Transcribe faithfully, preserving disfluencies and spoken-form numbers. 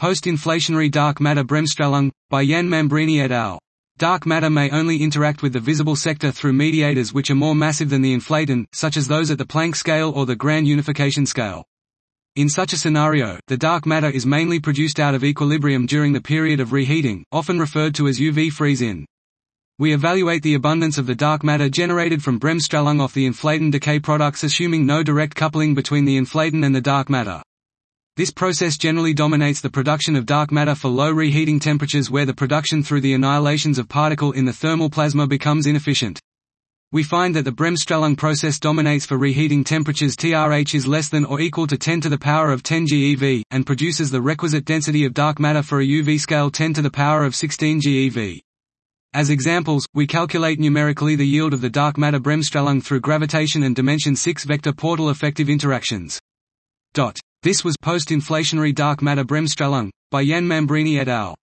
Post-inflationary dark matter Bremsstrahlung, by Jan Mambrini et al. Dark matter may only interact with the visible sector through mediators which are more massive than the inflaton, such as those at the Planck scale or the grand unification scale. In such a scenario, the dark matter is mainly produced out of equilibrium during the period of reheating, often referred to as U V freeze-in. We evaluate the abundance of the dark matter generated from Bremsstrahlung off the inflaton decay products assuming no direct coupling between the inflaton and the dark matter. This process generally dominates the production of dark matter for low reheating temperatures where the production through the annihilations of particle in the thermal plasma becomes inefficient. We find that the Bremsstrahlung process dominates for reheating temperatures T R H is less than or equal to ten to the power of ten GeV, and produces the requisite density of dark matter for a U V scale ten to the power of sixteen GeV. As examples, we calculate numerically the yield of the dark matter Bremsstrahlung through gravitation and dimension six vector portal effective interactions. This was Post-inflationary dark matter Bremsstrahlung, by Jan Mambrini et al.